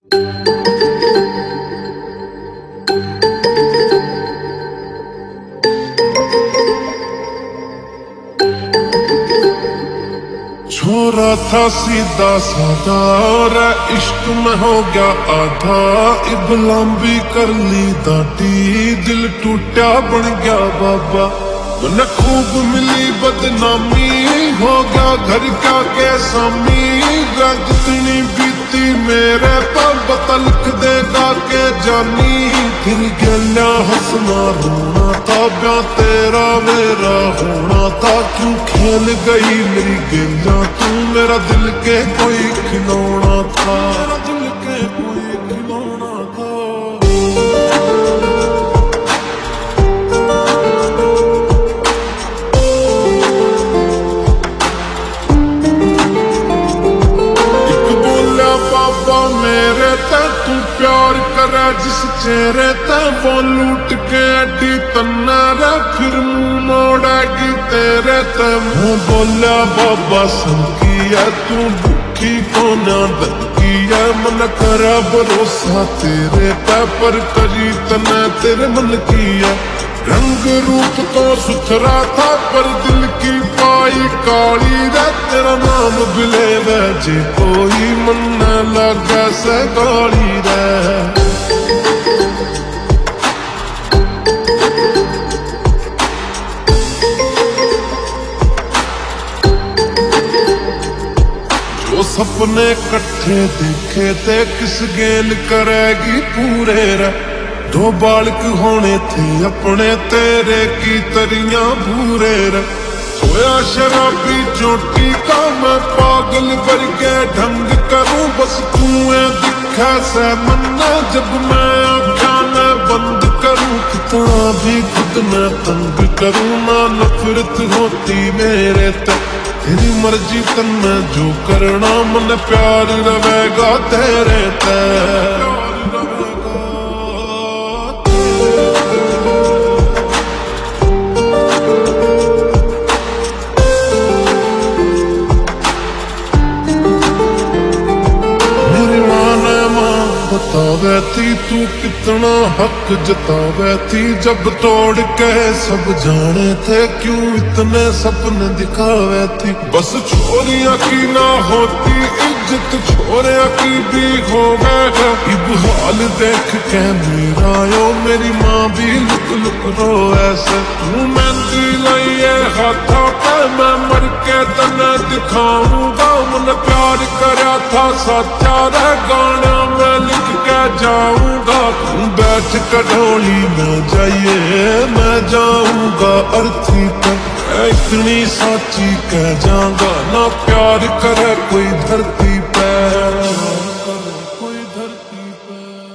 छोरा था सीधा साधा और इश्क में हो गया आधा। इब लंबी कर ली दाढ़ी, दिल टूटा बन गया बाबा। मन खूब मिली बदनामी, हो गया घर का कैसामी। रंग इतनी बीती मेरे पर बता लिख देगा के जानी। फिर गलिया हंसना रोना था, ब्याह तेरा मेरा होना था। क्यों खेल गई मेरी गेंदा तू, मेरा दिल के कोई खिलौना था। मेरा दिल के कोई खिलौना था। बाबा मेरे ते तू प्यार करे जिस चेहरे ते, वो लूट के अड्डी तन्ना रे। फिर मुंह मोड़ेगी तेरे ते। मैं बोलिया बाबा संकी है तू, दुखी को ना दकी है। मन करा भरोसा तेरे पे, पर करी तने तेरे मन की है। रंग रूप तो सुथरा था, पर दिल की पाई काली रे। तेरा नाम बिले जे कोई मन न लगे से गाली रे। जो सपने कट्ठे देखे थे, किस गेल करेगी पूरे रे। दो बालक होने थे अपने, तेरे की तरियां भूरे रे। सोया शराबी चोटी का मैं पागल वर्गे ढंग करूं। बस तू दिखा से मन्ना, जब मैं आँखा में बंद करूं। कितना भी खुद में तंग करूं, ना नफरत होती मेरे तक। तेरी मर्जी तन में जो करना, मन प्यार रहेगा तेरे तक। बतावे थी तू कितना हक जतावे थी, जब तोड़ के सब जाने थे। क्यों इतने सपने दिखावे थी। बस छोरियां की ना होती इज्जत, छोरियां की भी होवे। इब हाल देख के मेरा यो, मेरी माँ भी लुक लुक रो ऐसे। तू मेहंदी लाइए हाथों पे, मैं मर के तने दिखाऊंगा। मन प्यार करा था सच्चा रे, गाना में लिख के जाऊंगा। तू बैठ कटोली में जाइए, मैं जाऊंगा अर्थी पर। इतनी साची कह जाऊंगा, ना प्यार करे कोई धरती पे। कोई धरती पे।